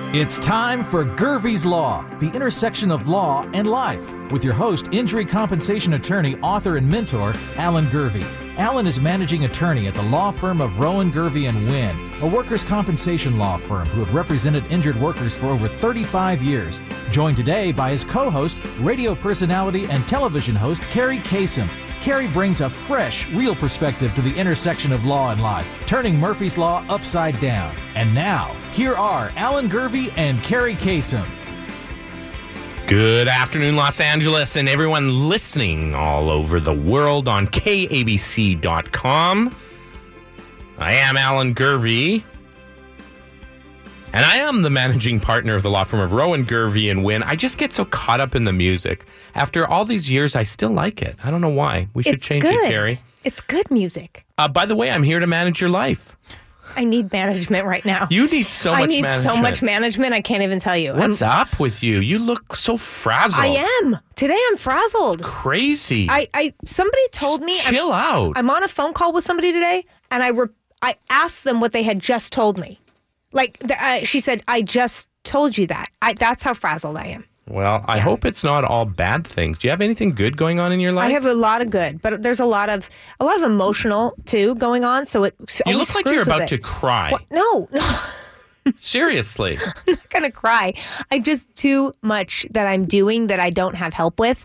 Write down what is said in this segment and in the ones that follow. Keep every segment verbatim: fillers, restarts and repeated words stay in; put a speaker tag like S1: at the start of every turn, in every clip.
S1: It's time for Gervie's Law, the intersection of law and life, with your host, injury compensation attorney, author, and mentor, Alan Gervie. Alan is managing attorney at the law firm of Rowan, Gervie and Wynn, a workers' compensation law firm who have represented injured workers for over thirty-five years. Joined today by his co-host, radio personality and television host, Carrie Kasem. Carrie brings a fresh, real perspective to the intersection of law and life, turning Murphy's Law upside down. And now, here are Alan Gervie and Carrie Kasem.
S2: Good afternoon, Los Angeles, and everyone listening all over the world on K A B C dot com. I am Alan Gervie, and I am the managing partner of the law firm of Rowan, Gervie and Wynn. I just get so caught up in the music. After all these years, I still like it. I don't know why. We should
S3: it's
S2: change
S3: good.
S2: it, Carrie.
S3: It's good music.
S2: Uh, by the way, I'm here to manage your life.
S3: I need management right now.
S2: You need so much
S3: I need
S2: management.
S3: so much management, I can't even tell you.
S2: What's
S3: I'm,
S2: up with you? You look so frazzled.
S3: I am. Today I'm frazzled.
S2: Crazy.
S3: I, I somebody told me
S2: Just chill
S3: I'm,
S2: out.
S3: I'm on a phone call with somebody today, and I re- I asked them what they had just told me. Like the, uh, she said, I just told you that. I, that's how frazzled I am.
S2: Well, I yeah. hope it's not all bad things. Do you have anything good going on in your life?
S3: I have a lot of good, but there's a lot of a lot of emotional too going on. So it
S2: you look like you're about to cry.
S3: What? No, no.
S2: Seriously,
S3: I'm not gonna cry. I just too much that I'm doing that I don't have help with.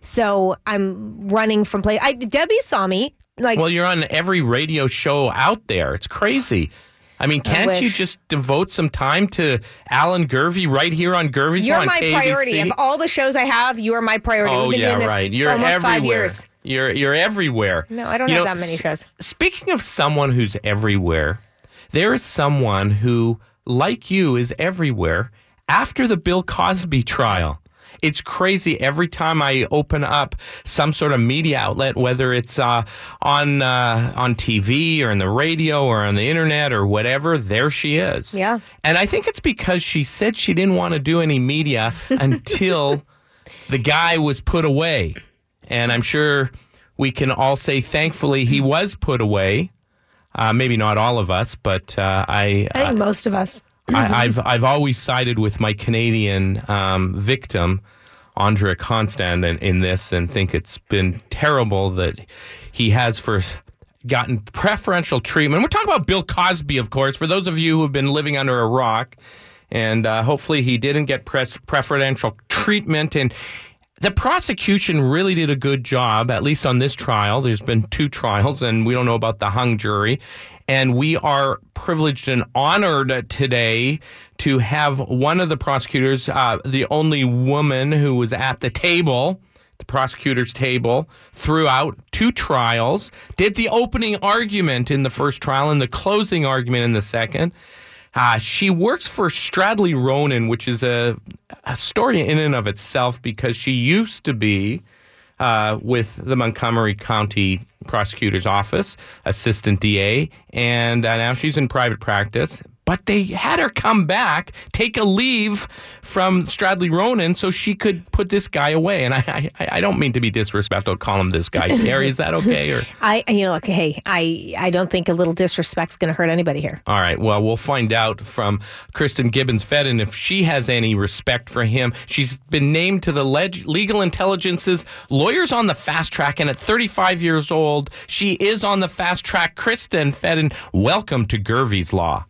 S3: So I'm running from place. I, Debbie saw me. Like,
S2: well, you're on every radio show out there. It's crazy. I mean, can't you just devote some time to Alan Gervie right here on Gervie's Law on
S3: You're my
S2: K A B C?
S3: priority. Of all the shows I have, you are my priority.
S2: Oh,
S3: We've been
S2: yeah,
S3: doing this
S2: right. You're
S3: for almost
S2: everywhere.
S3: five years.
S2: You're you're everywhere.
S3: No, I don't
S2: you
S3: have
S2: know,
S3: that many shows.
S2: S- speaking of someone who's everywhere, there is someone who, like you, is everywhere after the Bill Cosby trial. It's crazy. Every time I open up some sort of media outlet, whether it's uh, on uh, on T V or in the radio or on the internet or whatever, there she is.
S3: Yeah.
S2: And I think it's because she said she didn't want to do any media until the guy was put away. And I'm sure we can all say, thankfully, he was put away. Uh, maybe not all of us, but uh, I...
S3: I think
S2: uh,
S3: most of us.
S2: I, I've I've always sided with my Canadian um, victim, Andrea Constant, in, in this, and think it's been terrible that he has for gotten preferential treatment. We're talking about Bill Cosby, of course, for those of you who have been living under a rock, and uh, hopefully he didn't get pres- preferential treatment. And the prosecution really did a good job, at least on this trial. There's been two trials, and we don't know about the hung jury. And we are privileged and honored today to have one of the prosecutors, uh, the only woman who was at the table, the prosecutor's table, throughout two trials, did the opening argument in the first trial and the closing argument in the second. Uh, she works for Stradley Ronan, which is a, a story in and of itself because she used to be Uh, with the Montgomery County Prosecutor's Office, Assistant D A, and uh, now she's in private practice. But they had her come back, take a leave from Stradley Ronan so she could put this guy away. And I I, I don't mean to be disrespectful, call him this guy. Carrie, is that okay? Or
S3: I, you know, look, hey, I, I don't think a little disrespect's going to hurt anybody here.
S2: All right. Well, we'll find out from Kristen Gibbons-Fedden if she has any respect for him. She's been named to the Leg- Legal Intelligence's Lawyers on the Fast Track, and at thirty-five years old, she is on the fast track. Kristen Fedden, welcome to Gervie's Law.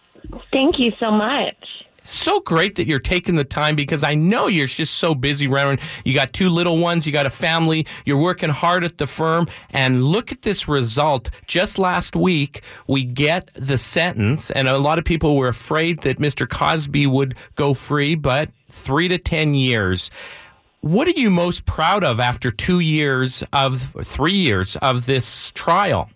S4: Thank you so much.
S2: So great that you're taking the time because I know you're just so busy running. You got two little ones, you got a family, you're working hard at the firm, and look at this result. Just last week, we get the sentence, and a lot of people were afraid that Mister Cosby would go free, but three to ten years. What are you most proud of after two years of, three years of this trial?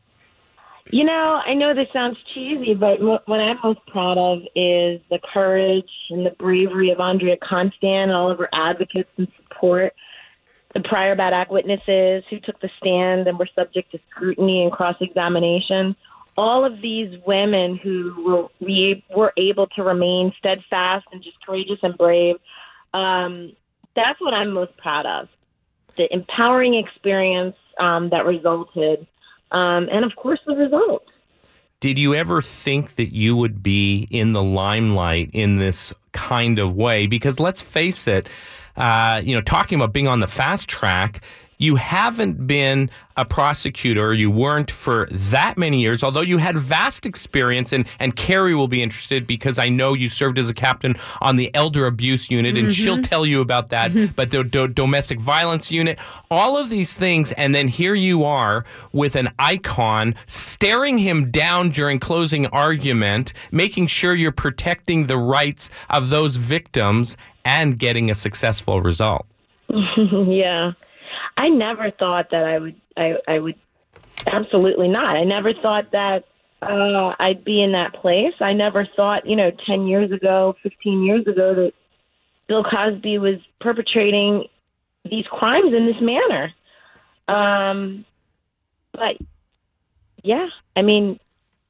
S4: You know, I know this sounds cheesy, but mo- what I'm most proud of is the courage and the bravery of Andrea Constant and all of her advocates and support, the prior bad act witnesses who took the stand and were subject to scrutiny and cross-examination. All of these women who were, we were able to remain steadfast and just courageous and brave. Um, that's what I'm most proud of, the empowering experience um, that resulted. Um, and, of course, the result.
S2: did you ever think that you would be in the limelight in this kind of way? Because let's face it, uh, you know, talking about being on the fast track, you haven't been a prosecutor, you weren't for that many years, although you had vast experience, and, and Carrie will be interested because I know you served as a captain on the elder abuse unit, and mm-hmm. she'll tell you about that, mm-hmm. but the do- domestic violence unit, all of these things, and then here you are with an icon staring him down during closing argument, making sure you're protecting the rights of those victims and getting a successful result.
S4: Yeah. I never thought that I would, I, I would, absolutely not. I never thought that uh, I'd be in that place. I never thought, you know, ten years ago, fifteen years ago, that Bill Cosby was perpetrating these crimes in this manner. Um, but, yeah, I mean,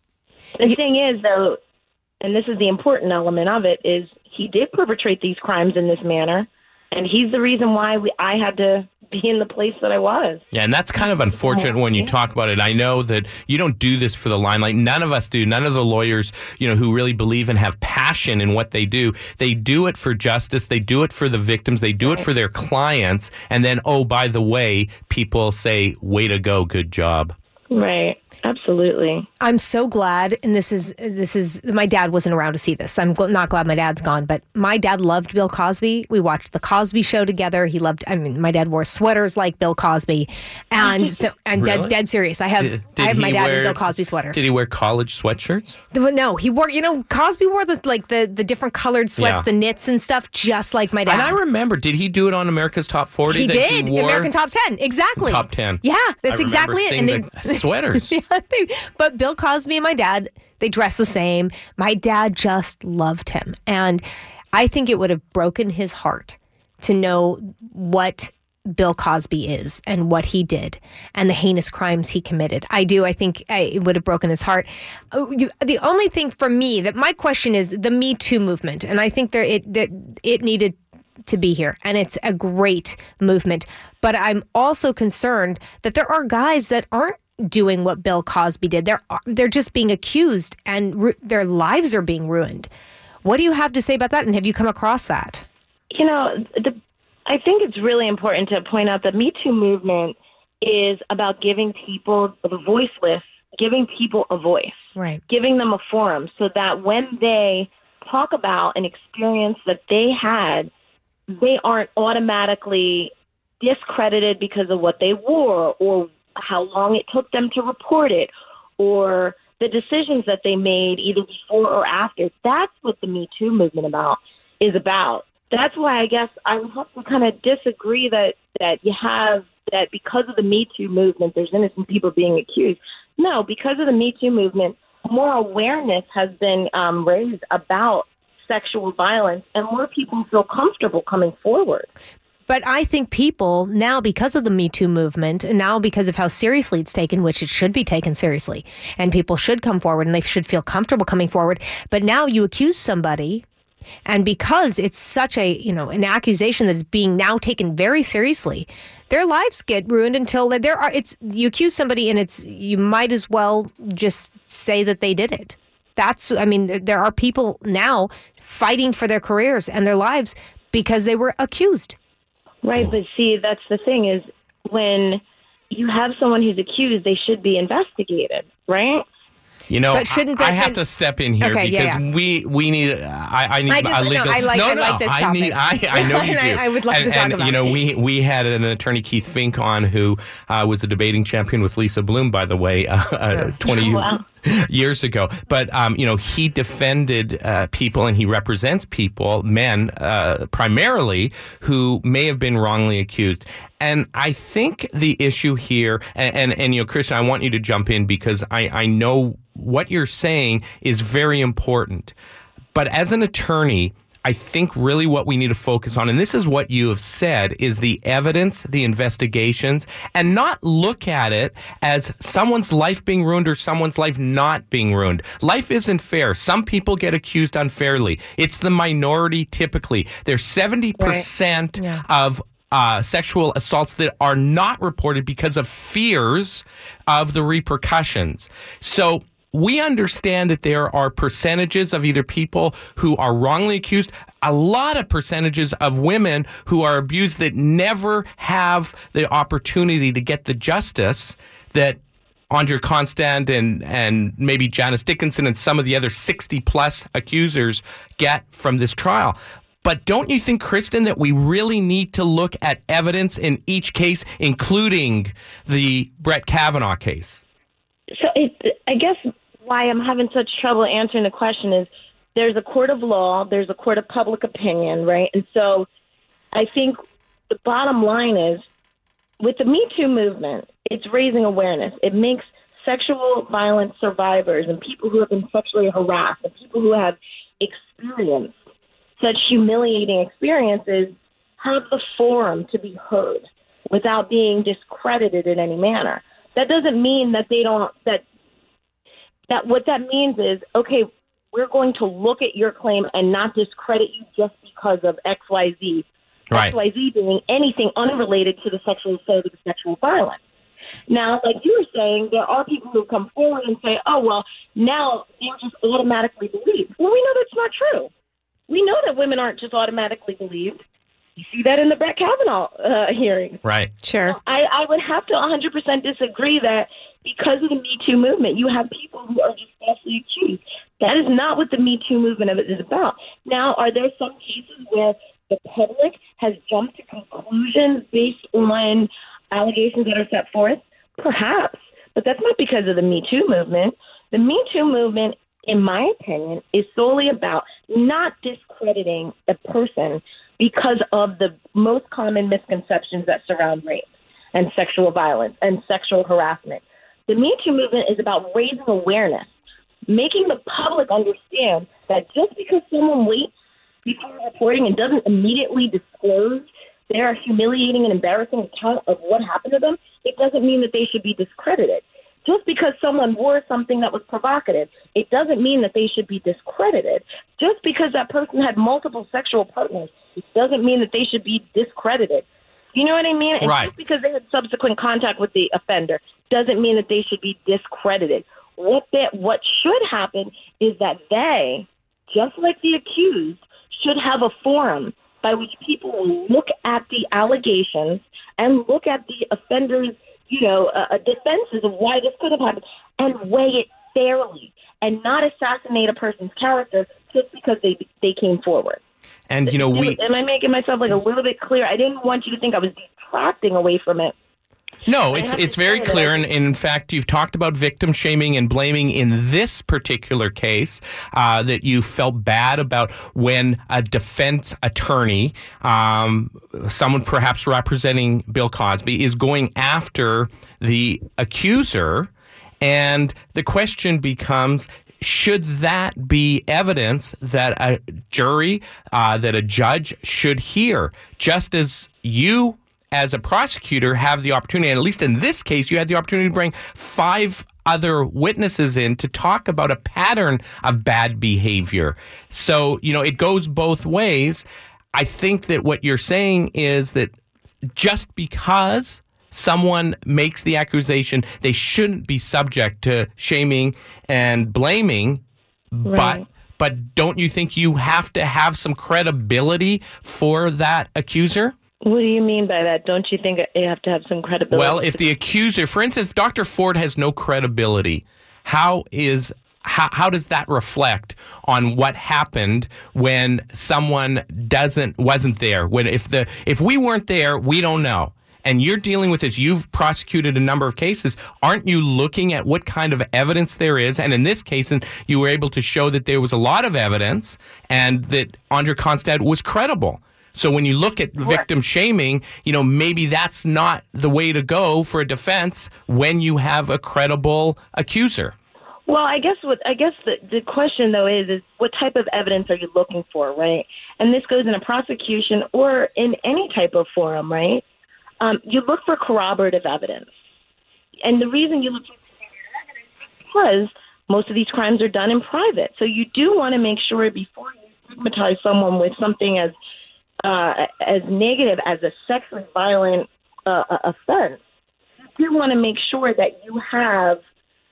S4: the thing is, though, and this is the important element of it, is he did perpetrate these crimes in this manner, and he's the reason why we, I had to be in the place that I was.
S2: Yeah, and that's kind of unfortunate when you talk about it. I know that you don't do this for the limelight. None of us do. None of the lawyers, you know, who really believe and have passion in what they do. They do it for justice. They do it for the victims. They do it for their clients. And then, oh, by the way, people say, way to go, good job.
S4: Right. Absolutely.
S3: I'm so glad, and this is, this is, my dad wasn't around to see this. I'm gl- not glad my dad's gone, but my dad loved Bill Cosby. We watched The Cosby Show together. He loved, I mean, my dad wore sweaters like Bill Cosby. And so I'm
S2: Really?
S3: dead, dead serious. I have,
S2: Did- did
S3: I have my
S2: he
S3: dad
S2: wear-
S3: in Bill Cosby sweaters.
S2: Did he wear college sweatshirts?
S3: The- No, he wore, you know, Cosby wore the, like the, the different colored sweats,
S2: Yeah.
S3: the knits and stuff, just like my dad.
S2: And I remember, did he do it on America's Top forty?
S3: He
S2: that
S3: did.
S2: He wore?
S3: American Top ten. Exactly.
S2: Top ten.
S3: Yeah, that's
S2: I
S3: exactly it.
S2: remember
S3: And
S2: seeing
S3: they,
S2: the sweaters.
S3: yeah, they, but Bill Cosby and my dad, they dress the same. My dad just loved him. And I think it would have broken his heart to know what Bill Cosby is and what he did and the heinous crimes he committed. I do. I think I, it would have broken his heart. Oh, you, the only thing for me that my question is the Me Too movement. And I think there it, that it needed to be here, and it's a great movement. But I'm also concerned that there are guys that aren't doing what Bill Cosby did. They're they're just being accused, and ru- their lives are being ruined. What do you have to say about that? And have you come across that?
S4: You know, the, I think it's really important to point out that Me Too movement is about giving people, the voiceless, giving people a voice,
S3: Right.
S4: giving them a forum so that when they talk about an experience that they had, they aren't automatically discredited because of what they wore or how long it took them to report it or the decisions that they made either before or after. That's what the Me Too movement about is about. That's why I guess I would have to kind of disagree that, that you have that because of the Me Too movement, there's innocent people being accused. No, because of the Me Too movement, more awareness has been um, raised about sexual violence and more people feel comfortable coming forward.
S3: But I think people now, because of the Me Too movement, and now because of how seriously it's taken, which it should be taken seriously, and people should come forward and they should feel comfortable coming forward. But now you accuse somebody, and because it's such a, you know, an accusation that is being now taken very seriously, their lives get ruined until there are, it's, you accuse somebody and it's, you might as well just say that they did it. That's, I mean, there are people now fighting for their careers and their lives because they were accused.
S4: Right, but see, that's the thing is when you have someone who's accused, they should be investigated, right?
S2: You know,
S3: But shouldn't
S2: I,
S3: that
S2: I have
S3: then-
S2: to step in here
S3: Okay,
S2: because
S3: yeah, yeah.
S2: we we need. I, I need
S3: I just-
S2: a legal.
S3: no, I like-
S2: no,
S3: I
S2: no,
S3: like this
S2: I need. I,
S3: topic.
S2: I know you do.
S3: And I- I would love
S2: and,
S3: to talk
S2: and,
S3: about
S2: you know,
S3: it.
S2: we we had an attorney, Keith Fink, on who uh, was a debating champion with Lisa Bloom, by the way, uh, uh, twenty
S4: Wow.
S2: years ago. But um, you know, he defended uh, people and he represents people, men uh, primarily, who may have been wrongly accused. And I think the issue here, and, and, and you know, Christian, I want you to jump in because I, I know what you're saying is very important. But as an attorney, I think really what we need to focus on, and this is what you have said, is the evidence, the investigations, and not look at it as someone's life being ruined or someone's life not being ruined. Life isn't fair. Some people get accused unfairly. It's the minority typically. There's seventy percent
S3: Right. Yeah.
S2: of Uh, sexual assaults that are not reported because of fears of the repercussions. So we understand that there are percentages of either people who are wrongly accused, a lot of percentages of women who are abused that never have the opportunity to get the justice that Andrea Constand and, and maybe Janice Dickinson and some of the other sixty plus accusers get from this trial. But don't you think, Kristen, that we really need to look at evidence in each case, including the Brett Kavanaugh case?
S4: So it, I guess why I'm having such trouble answering the question is there's a court of law, there's a court of public opinion, right? And so I think the bottom line is with the Me Too movement, it's raising awareness. It makes sexual violence survivors and people who have been sexually harassed and people who have experienced such humiliating experiences have the forum to be heard without being discredited in any manner. That doesn't mean that they don't, that, that what that means is, okay, we're going to look at your claim and not discredit you just because of X Y Z.
S2: Right.
S4: X Y Z being anything unrelated to the sexual assault or the sexual violence. Now, like you were saying, there are people who come forward and say, oh, well, now they're just automatically believed. Well, we know that's not true. We know that women aren't just automatically believed. You see that in the Brett Kavanaugh uh, hearing.
S2: Right.
S3: Sure.
S4: I, I would have to one hundred percent disagree that because of the Me Too movement, you have people who are just falsely accused. That is not what the Me Too movement is about. Now, are there some cases where the public has jumped to conclusions based on allegations that are set forth? Perhaps, but that's not because of the Me Too movement. The Me Too movement, in my opinion, is solely about not discrediting a person because of the most common misconceptions that surround rape and sexual violence and sexual harassment. The Me Too movement is about raising awareness, making the public understand that just because someone waits before reporting and doesn't immediately disclose their humiliating and embarrassing account of what happened to them, it doesn't mean that they should be discredited. Just because someone wore something that was provocative, it doesn't mean that they should be discredited. Just because that person had multiple sexual partners, it doesn't mean that they should be discredited. You know what I mean? And
S2: right.
S4: Just because they had subsequent contact with the offender doesn't mean that they should be discredited. What that what should happen is that they, just like the accused, should have a forum by which people will look at the allegations and look at the offender's, you know, uh, defenses of why this could have happened and weigh it fairly and not assassinate a person's character just because they they came forward.
S2: And, you know, we...
S4: Am I making myself like a little bit clear? I didn't want you to think I was detracting away from it.
S2: No, it's it's very clear, and, and in fact, you've talked about victim shaming and blaming in this particular case, uh, that you felt bad about when a defense attorney, um, someone perhaps representing Bill Cosby, is going after the accuser, and the question becomes, should that be evidence that a jury, uh, that a judge should hear, just as you as a prosecutor have the opportunity, and at least in this case, you had the opportunity to bring five other witnesses in to talk about a pattern of bad behavior. So, you know, it goes both ways. I think that what you're saying is that just because someone makes the accusation, they shouldn't be subject to shaming and blaming, right. but but don't you think you have to have some credibility for that accuser?
S4: What do you mean by that? Don't you think you have to have some credibility?
S2: Well, if the accuser, for instance, if Doctor Ford has no credibility, how is how, how does that reflect on what happened when someone doesn't wasn't there? When if the if we weren't there, we don't know. And you're dealing with this. You've prosecuted a number of cases. Aren't you looking at what kind of evidence there is? And in this case, and you were able to show that there was a lot of evidence and that Andrea Constand was credible. So when you look at victim shaming, you know, maybe that's not the way to go for a defense when you have a credible accuser.
S4: Well, I guess what I guess the, the question, though, is, is what type of evidence are you looking for, right? And this goes in a prosecution or in any type of forum, right? Um, you look for corroborative evidence. And the reason you look for corroborative evidence is because most of these crimes are done in private. So you do want to make sure before you stigmatize someone with something as Uh, as negative as a sexually violent uh, offense, you do want to make sure that you have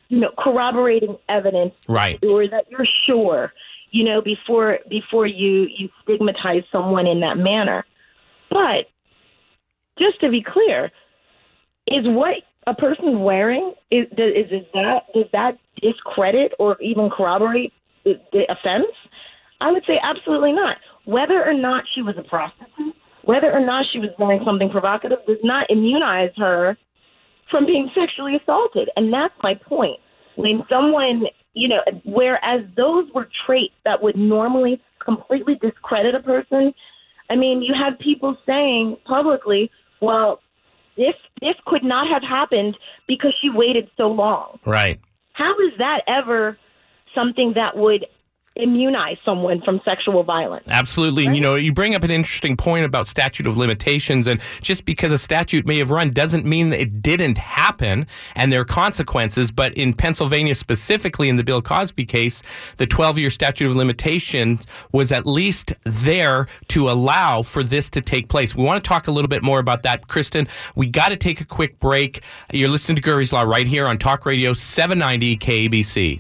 S4: you know, corroborating evidence,
S2: right,
S4: or that you're sure, you know, before before you, you stigmatize someone in that manner. But just to be clear, is what a person's wearing, is, is, is that, does that discredit or even corroborate the, the offense? I would say absolutely not. Whether or not she was a prostitute, whether or not she was wearing something provocative, does not immunize her from being sexually assaulted. And that's my point. When someone, you know, whereas those were traits that would normally completely discredit a person, I mean, you have people saying publicly, well, this this could not have happened because she waited so long.
S2: Right.
S4: How is that ever something that would immunize someone from sexual violence?
S2: Absolutely. Right? You know, you bring up an interesting point about statute of limitations, and just because a statute may have run doesn't mean that it didn't happen and there are consequences. But in Pennsylvania, specifically in the Bill Cosby case, the twelve-year statute of limitations was at least there to allow for this to take place. We want to talk a little bit more about that. Kristen, we got to take a quick break. You're listening to Gervie's Law right here on Talk Radio seven ninety K A B C.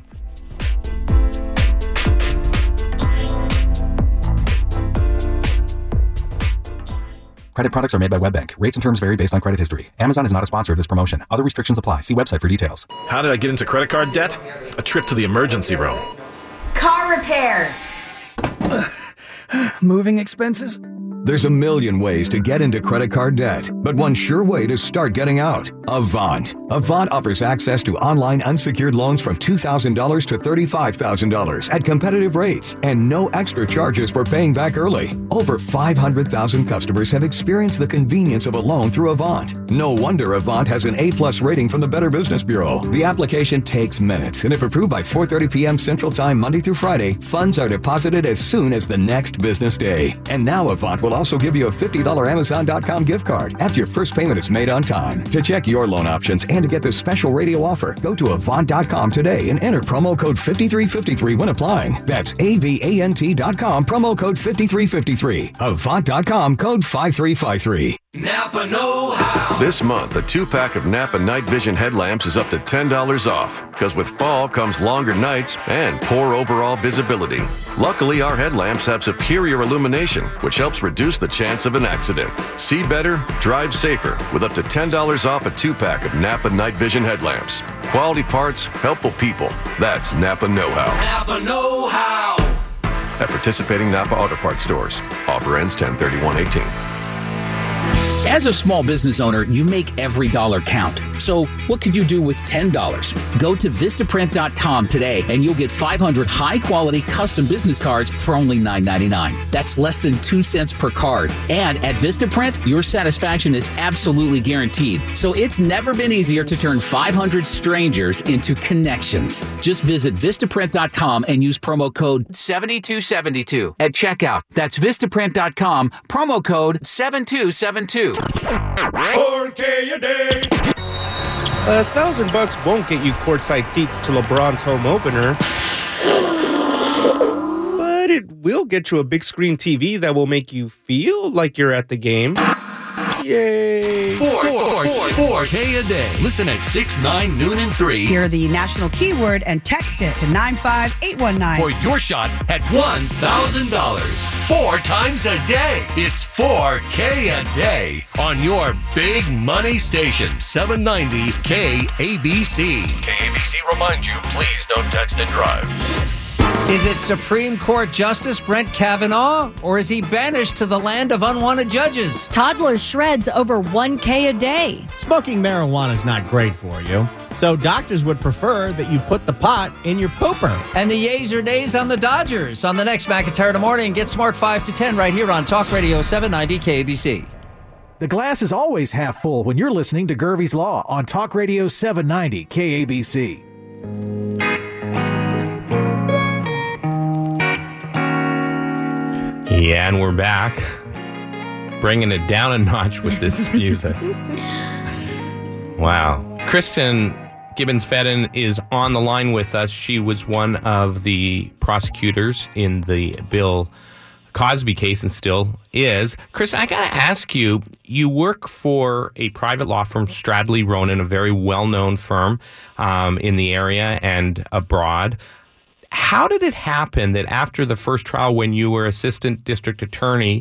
S5: Credit products are made by WebBank. Rates and terms vary based on credit history. Amazon is not a sponsor of this promotion. Other restrictions apply. See website for details.
S6: How did I get into credit card debt? A trip to the emergency room.
S7: Car repairs.
S8: Moving expenses.
S9: There's a million ways to get into credit card debt, but one sure way to start getting out: Avant. Avant offers access to online unsecured loans from two thousand dollars to thirty-five thousand dollars at competitive rates and no extra charges for paying back early. Over five hundred thousand customers have experienced the convenience of a loan through Avant. No wonder Avant has an A-plus rating from the Better Business Bureau. The application takes minutes, and if approved by four thirty p.m. Central Time Monday through Friday, funds are deposited as soon as the next business day. And now Avant will also give you a fifty dollars Amazon dot com gift card after your first payment is made on time. To check your loan options and to get this special radio offer, go to Avant dot com today and enter promo code fifty-three fifty-three when applying. That's A V A N T dot com, promo code fifty-three fifty-three. Avant dot com, code five three five three.
S10: Napa know-how.
S11: This month, a two-pack of Napa Night Vision headlamps is up to ten dollars off, because with fall comes longer nights and poor overall visibility. Luckily, our headlamps have superior illumination, which helps reduce the chance of an accident. See better, drive safer, with up to ten dollars off a two-pack of Napa Night Vision headlamps. Quality parts, helpful people. That's Napa know-how.
S10: Napa know-how.
S11: At participating Napa Auto Parts stores. Offer ends ten thirty-one eighteen.
S8: As a small business owner, you make every dollar count. So what could you do with ten dollars? Go to Vistaprint dot com today and you'll get five hundred high-quality custom business cards for only nine ninety-nine. That's less than two cents per card. And at Vistaprint, your satisfaction is absolutely guaranteed. So it's never been easier to turn five hundred strangers into connections. Just visit Vistaprint dot com and use promo code seven two seven two at checkout. That's Vistaprint dot com, promo code seven two seven two.
S12: four K a day. A thousand bucks won't get you courtside seats to LeBron's home opener, but it will get you a big screen T V that will make you feel like you're at the game. Yay!
S10: Four, four, four, four K a day. Listen at six, nine, noon, and three.
S13: Hear the national keyword and text it to nine five eight one nine.
S10: For your shot at one thousand dollars. Four times a day. It's four K a day on your big money station, seven ninety K A B C.
S11: K A B C reminds you, please don't text and drive.
S14: Is it Supreme Court Justice Brett Kavanaugh, or is he banished to the land of unwanted judges?
S15: Toddler shreds over one K a day.
S16: Smoking marijuana is not great for you, so doctors would prefer that you put the pot in your pooper.
S14: And the yays or nays on the Dodgers on the next McIntyre in the Morning. Get smart five to ten right here on Talk Radio seven ninety K A B C.
S1: The glass is always half full when you're listening to Gervie's Law on Talk Radio seven ninety K A B C.
S2: Yeah, and we're back, bringing it down a notch with this music. Wow. Kristen Gibbons-Fedden is on the line with us. She was one of the prosecutors in the Bill Cosby case and still is. Chris, I got to ask you, you work for a private law firm, Stradley Ronan, a very well-known firm um, in the area and abroad. How did it happen that after the first trial, when you were assistant district attorney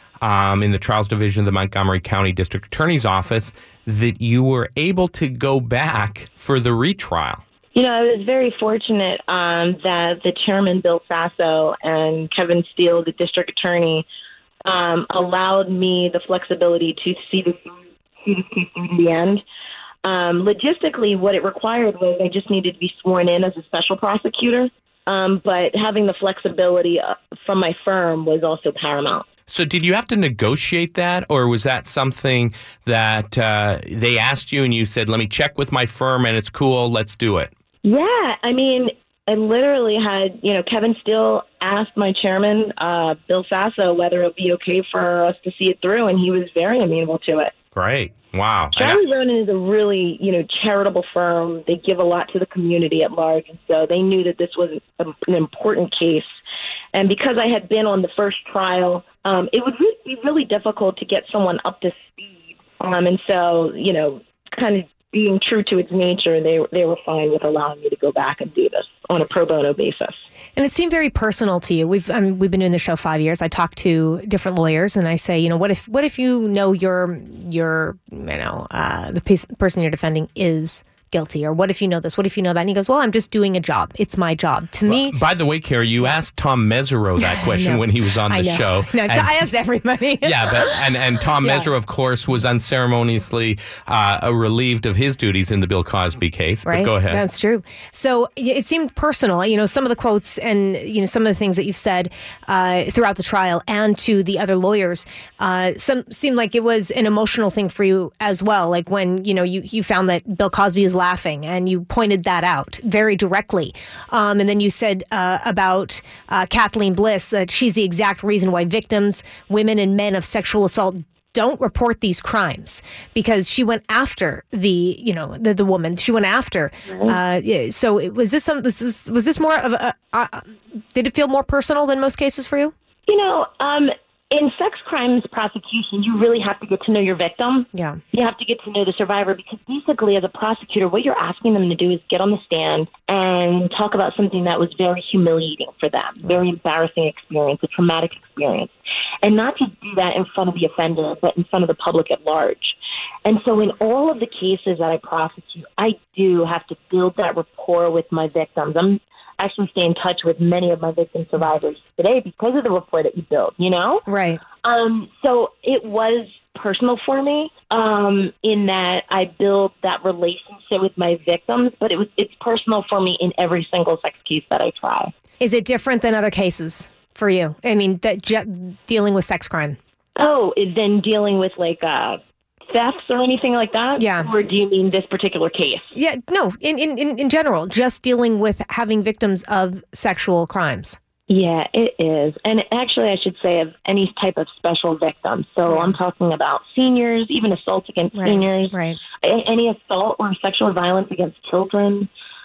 S2: um, in the trials division of the Montgomery County District Attorney's Office, that you were able to go back for the retrial?
S4: You know, I was very fortunate um, that the chairman, Bill Sasso, and Kevin Steele, the district attorney, um, allowed me the flexibility to see the, see the case through to the end. Um, logistically, what it required was I just needed to be sworn in as a special prosecutor, um, but having the flexibility from my firm was also paramount.
S2: So did you have to negotiate that, or was that something that uh, they asked you and you said, let me check with my firm and it's cool, let's do it?
S4: Yeah, I mean, I literally had, you know, Kevin Steele asked my chairman, uh, Bill Sasso, whether it would be okay for us to see it through, and he was very amenable to it.
S2: Great. Wow.
S4: Stradley Ronan is a really, you know, charitable firm. They give a lot to the community at large, and so they knew that this was a, an important case. And because I had been on the first trial, um, it would re- be really difficult to get someone up to speed. Um, and so, you know, kind of being true to its nature, they they were fine with allowing me to go back and do this on a pro bono basis.
S3: And it seemed very personal to you. We've I mean, we've been doing the show five years. I talk to different lawyers, and I say, you know, what if what if you know your your you know uh, the piece, person you're defending is guilty, or what if you know this? What if you know that? And he goes, well, I'm just doing a job. It's my job. To me,
S2: by the way, Carrie, you asked Tom Mesereau that question when he was on the show.
S3: No,
S2: and,
S3: I asked everybody.
S2: yeah, but and and Tom
S3: yeah.
S2: Mesereau, of course, was unceremoniously uh, relieved of his duties in the Bill Cosby case.
S3: Right.
S2: But go ahead.
S3: That's true. So it seemed personal. You know, some of the quotes and you know some of the things that you've said uh, throughout the trial and to the other lawyers, uh, some seemed like it was an emotional thing for you as well. Like when you know you you found that Bill Cosby was laughing and you pointed that out very directly. Um, and then you said uh, about uh, Kathleen Bliss that she's the exact reason why victims, women and men of sexual assault don't report these crimes, because she went after the, you know, the, the woman. She went after. Uh, so was this some? Was this, was this more of a? Uh, did it feel more personal than most cases for you?
S4: You know, um, in sex crimes prosecution, you really have to get to know your victim.
S3: Yeah.
S4: You have to get to know the survivor, because basically as a prosecutor, what you're asking them to do is get on the stand and talk about something that was very humiliating for them, very embarrassing experience, a traumatic experience. And not to do that in front of the offender, but in front of the public at large. And so in all of the cases that I prosecute, I do have to build that rapport with my victims. I'm actually stay in touch with many of my victim survivors today because of the rapport that you build, you know?
S3: Right.
S4: Um, so it was personal for me um, in that I built that relationship with my victims, but it was it's personal for me in every single sex case that I try.
S3: Is it different than other cases for you? I mean, that ju- dealing with sex crime.
S4: Oh, then dealing with like uh, thefts or anything like that?
S3: Yeah.
S4: Or do you mean this particular case?
S3: Yeah, no, in, in, in general, just dealing with having victims of sexual crimes.
S4: Yeah, it is. And actually, I should say of any type of special victim. So yeah. I'm talking about seniors, even assault against
S3: right,
S4: seniors,
S3: right.
S4: any assault or sexual violence against children,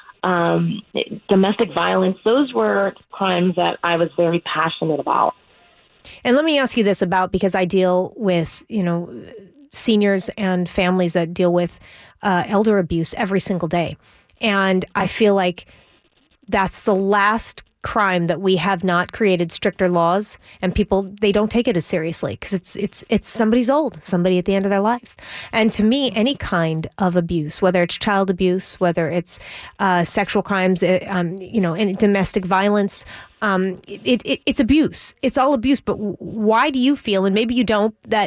S4: um, domestic violence. Those were crimes that I was very passionate about.
S3: And let me ask you this about, because I deal with, you know, seniors and families that deal with uh, elder abuse every single day. And I feel like that's the last crime that we have not created stricter laws, and people, they don't take it as seriously because it's it's it's somebody's old, somebody at the end of their life. And to me, any kind of abuse, whether it's child abuse, whether it's uh, sexual crimes, um, you know, and domestic violence, um, it, it it's abuse. It's all abuse. But why do you feel, and maybe you don't, that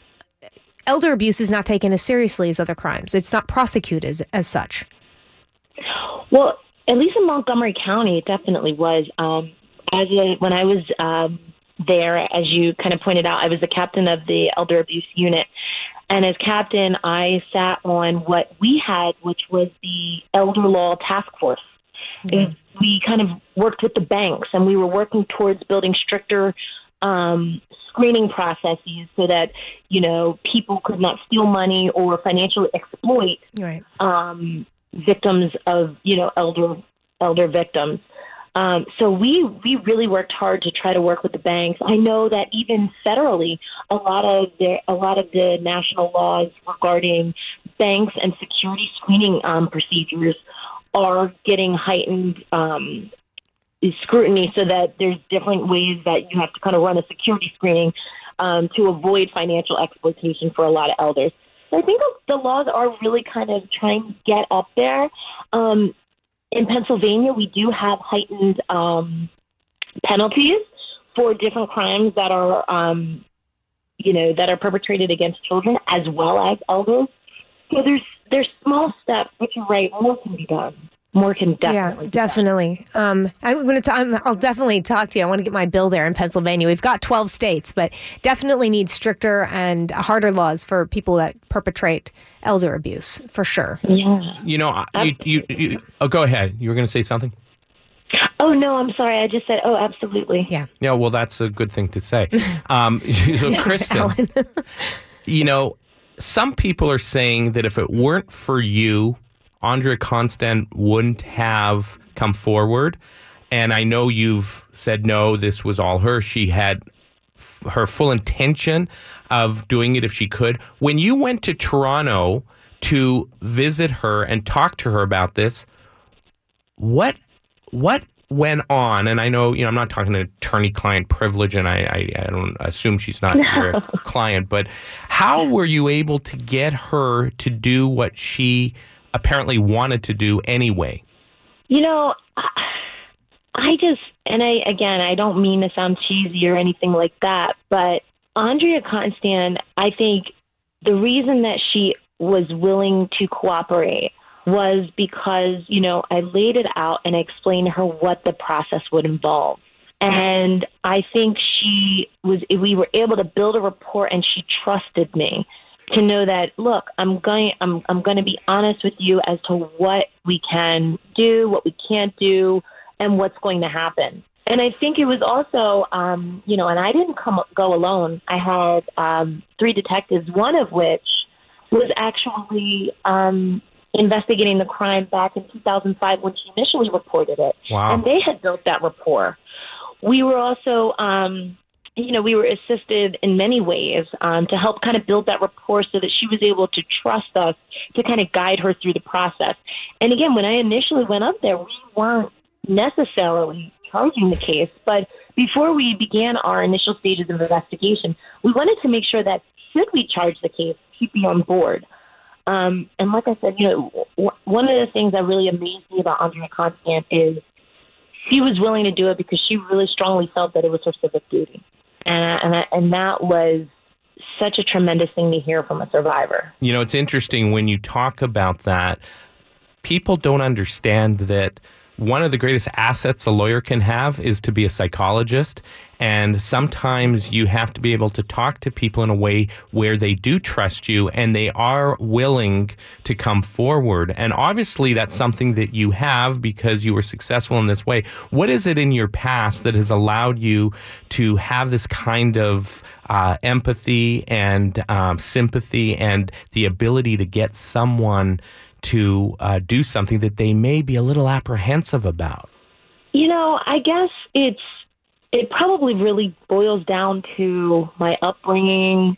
S3: elder abuse is not taken as seriously as other crimes? It's not prosecuted as, as such.
S4: Well, at least in Montgomery County, it definitely was. Um, as a, when I was um, there, as you kind of pointed out, I was the captain of the elder abuse unit. And as captain, I sat on what we had, which was the elder law task force. Mm-hmm. We kind of worked with the banks, and we were working towards building stricter um, screening processes so that, you know, people could not steal money or financially exploit
S3: right.
S4: um victims of, you know, elder elder victims. Um, so we we really worked hard to try to work with the banks. I know that even federally, a lot of the a lot of the national laws regarding banks and security screening um, procedures are getting heightened um, scrutiny, so that there's different ways that you have to kind of run a security screening um, to avoid financial exploitation for a lot of elders. So I think the laws are really kind of trying to get up there. Um, in Pennsylvania, we do have heightened um, penalties for different crimes that are, um, you know, that are perpetrated against children as well as elders. So there's there's small steps, but you're right, more can be done. More can definitely.
S3: Yeah, definitely. Um, I'm going to. I'm, I'll definitely talk to you. I want to get my bill there in Pennsylvania. We've got twelve states, but definitely need stricter and harder laws for people that perpetrate elder abuse, for sure.
S4: Yeah.
S2: You know, you, you, you, oh, go ahead. You were going to say something?
S4: Oh, no, I'm sorry. I just said, oh, absolutely.
S3: Yeah.
S2: Yeah, well, that's a good thing to say. Um, so, Kristen, you know, some people are saying that if it weren't for you, Andrea Constand wouldn't have come forward. And I know you've said, no, this was all her. She had f- her full intention of doing it if she could. When you went to Toronto to visit her and talk to her about this, what what went on? And I know, you know, I'm not talking attorney-client privilege, and I, I, I don't assume she's not your client, but how were you able to get her to do what she apparently wanted to do anyway?
S4: You know, I just, and I, again, I don't mean to sound cheesy or anything like that, but Andrea Constand, I think the reason that she was willing to cooperate was because, you know, I laid it out and I explained to her what the process would involve. And I think she was, we were able to build a rapport, and she trusted me to know that, look, I'm going, I'm, I'm going to be honest with you as to what we can do, what we can't do, and what's going to happen. And I think it was also, um, you know, and I didn't come go alone. I had um, three detectives, one of which was actually um, investigating the crime back in two thousand five when she initially reported it.
S2: Wow.
S4: And they had built that rapport. We were also, um, you know, we were assisted in many ways um, to help kind of build that rapport so that she was able to trust us to kind of guide her through the process. And again, when I initially went up there, we weren't necessarily charging the case, but before we began our initial stages of investigation, we wanted to make sure that should we charge the case, she'd be on board. Um, and like I said, you know, w- one of the things that really amazed me about Andrea Constand is she was willing to do it because she really strongly felt that it was her civic duty. And, and, and that was such a tremendous thing to hear from a survivor.
S2: You know, it's interesting when you talk about that, people don't understand that one of the greatest assets a lawyer can have is to be a psychologist. And sometimes you have to be able to talk to people in a way where they do trust you and they are willing to come forward. And obviously that's something that you have because you were successful in this way. What is it in your past that has allowed you to have this kind of uh, empathy and um, sympathy and the ability to get someone to uh, do something that they may be a little apprehensive about?
S4: You know, I guess it's it probably really boils down to my upbringing.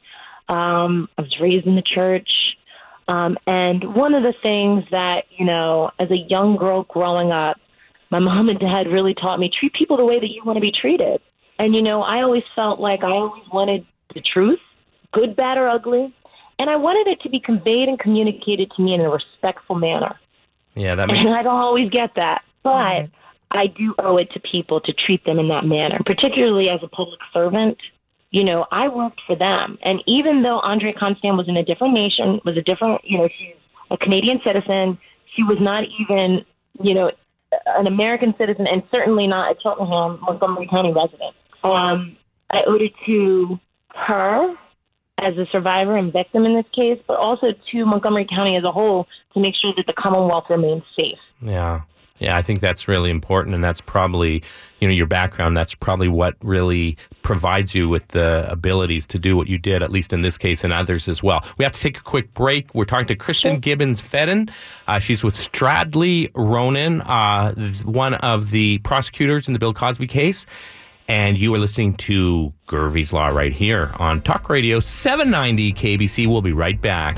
S4: Um, I was raised in the church. Um, and one of the things that, you know, as a young girl growing up, my mom and dad really taught me, treat people the way that you want to be treated. And, you know, I always felt like I always wanted the truth, good, bad, or ugly. And I wanted it to be conveyed and communicated to me in a respectful manner.
S2: Yeah, that makes
S4: And I don't always get that. But I do owe it to people to treat them in that manner, particularly as a public servant. You know, I worked for them. And even though Andrea Constand was in a different nation, was a different, you know, she's a Canadian citizen, she was not even, you know, an American citizen and certainly not a Cheltenham, Montgomery County resident. Um, I owed it to her as a survivor and victim in this case, but also to Montgomery County as a whole to make sure that the Commonwealth remains safe.
S2: Yeah. Yeah, I think that's really important, and that's probably, you know, your background, that's probably what really provides you with the abilities to do what you did, at least in this case and others as well. We have to take a quick break. We're talking to Kristen Gibbons-Fedden. Uh, she's with Stradley Ronan, uh, one of the prosecutors in the Bill Cosby case. And you are listening to Gervie's Law right here on Talk Radio seven ninety K B C. We'll be right back.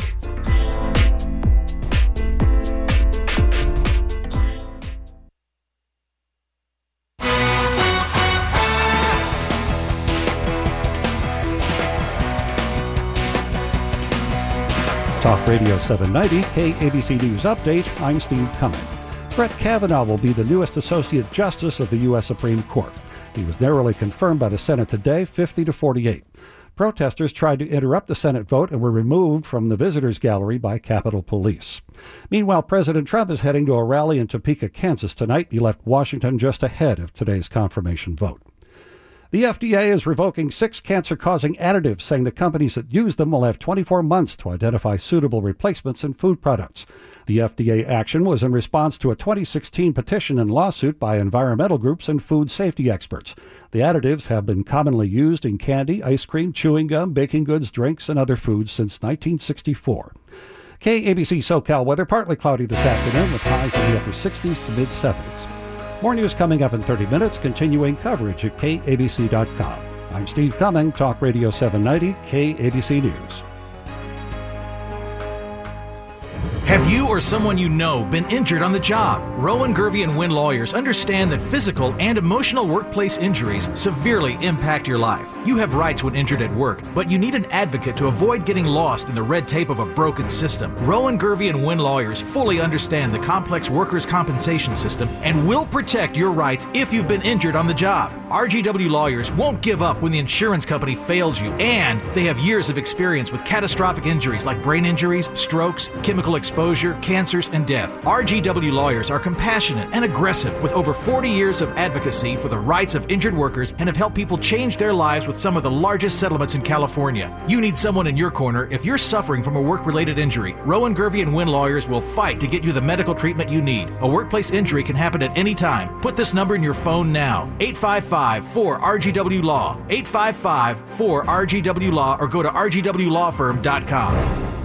S17: Talk Radio seven ninety, K A B C News Update. I'm Steve Cumming. Brett Kavanaugh will be the newest Associate Justice of the U S Supreme Court. He was narrowly confirmed by the Senate today, fifty to forty-eight. Protesters tried to interrupt the Senate vote and were removed from the visitors gallery by Capitol Police. Meanwhile, President Trump is heading to a rally in Topeka, Kansas tonight. He left Washington just ahead of today's confirmation vote. The F D A is revoking six cancer-causing additives, saying the companies that use them will have twenty-four months to identify suitable replacements in food products. The F D A action was in response to a twenty sixteen petition and lawsuit by environmental groups and food safety experts. The additives have been commonly used in candy, ice cream, chewing gum, baking goods, drinks, and other foods since nineteen sixty-four. K A B C SoCal weather, partly cloudy this afternoon with highs in the upper sixties to mid-seventies. More news coming up in thirty minutes, continuing coverage at K A B C dot com. I'm Steve Cumming, Talk Radio seven ninety, K A B C News.
S1: Have you or someone you know been injured on the job? Rowan, Gervie, and Wynn lawyers understand that physical and emotional workplace injuries severely impact your life. You have rights when injured at work, but you need an advocate to avoid getting lost in the red tape of a broken system. Rowan, Gervie, and Wynn lawyers fully understand the complex workers' compensation system and will protect your rights if you've been injured on the job. R G W lawyers won't give up when the insurance company fails you, and they have years of experience with catastrophic injuries like brain injuries, strokes, chemical exposure, cancers, and death. R G W lawyers are compassionate and aggressive with over forty years of advocacy for the rights of injured workers and have helped people change their lives with some of the largest settlements in California. You need someone in your corner if you're suffering from a work-related injury. Rowan, Gervie, and Wynn lawyers will fight to get you the medical treatment you need. A workplace injury can happen at any time. Put this number in your phone now. eight five five, four R G W Law. eight five five, four R G W Law or go to R G W law firm dot com.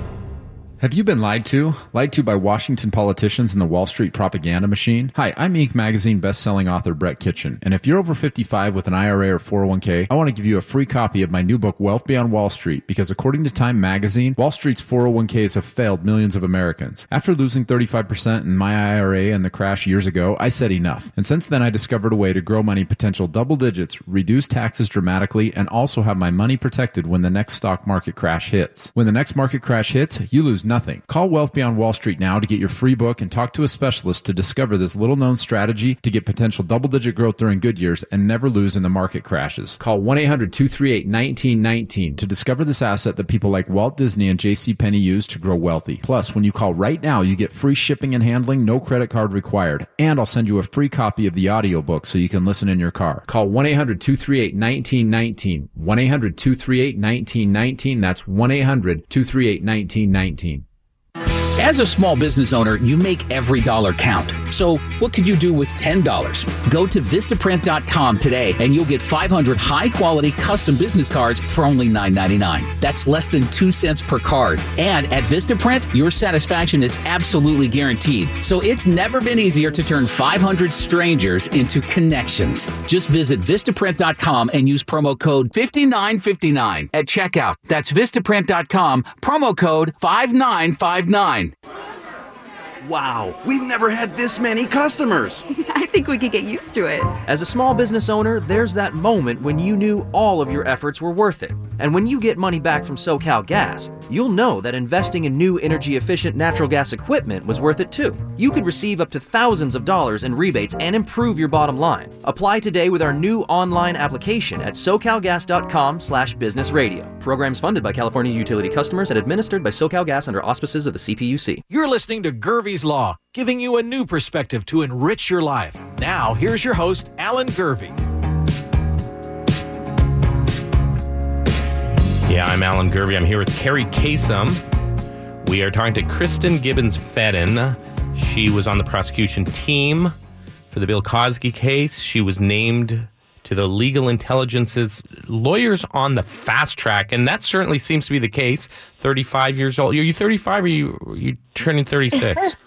S18: Have you been lied to? Lied to by Washington politicians and the Wall Street propaganda machine? Hi, I'm Inc magazine best-selling author Brett Kitchen, and if you're over fifty-five with an I R A or four oh one k, I want to give you a free copy of my new book, Wealth Beyond Wall Street, because according to Time magazine, Wall Street's four oh one k's have failed millions of Americans. After losing thirty-five percent in my I R A and the crash years ago, I said enough. And since then, I discovered a way to grow money potential double digits, reduce taxes dramatically, and also have my money protected when the next stock market crash hits. When the next market crash hits, you lose nothing. Call Wealth Beyond Wall Street now to get your free book and talk to a specialist to discover this little-known strategy to get potential double-digit growth during good years and never lose in the market crashes. Call one eight hundred, two three eight, one nine one nine to discover this asset that people like Walt Disney and J C Penney use to grow wealthy. Plus, when you call right now, you get free shipping and handling, no credit card required. And I'll send you a free copy of the audiobook so you can listen in your car. Call one eight hundred, two three eight, one nine one nine. one eight hundred, two three eight, one nine one nine. That's one eight hundred, two three eight, one nine one nine.
S8: As a small business owner, you make every dollar count. So what could you do with ten dollars? Go to Vistaprint dot com today and you'll get five hundred high-quality custom business cards for only nine ninety-nine. That's less than two cents per card. And at Vistaprint, your satisfaction is absolutely guaranteed. So it's never been easier to turn five hundred strangers into connections. Just visit Vistaprint dot com and use promo code five nine five nine at checkout. That's Vistaprint dot com, promo code five nine five nine.
S19: Wow, we've never had this many customers.
S20: I think we could get used to it.
S21: As a small business owner, there's that moment when you knew all of your efforts were worth it. And when you get money back from SoCal Gas, you'll know that investing in new energy-efficient natural gas equipment was worth it too. You could receive up to thousands of dollars in rebates and improve your bottom line. Apply today with our new online application at SoCalGas.com slash business radio. Programs funded by California utility customers and administered by SoCal Gas under auspices of the C P U C.
S1: You're listening to Gervie's Law, giving you a new perspective to enrich your life. Now, here's your host, Alan Gervie.
S2: Yeah, I'm Alan Gervie. I'm here with Carrie Kasem. We are talking to Kristen Gibbons-Fedden. She was on the prosecution team for the Bill Cosby case. She was named to the Legal Intelligence's Lawyers on the Fast Track, and that certainly seems to be the case. thirty-five years old. Are you thirty-five or are you, are you turning thirty-six?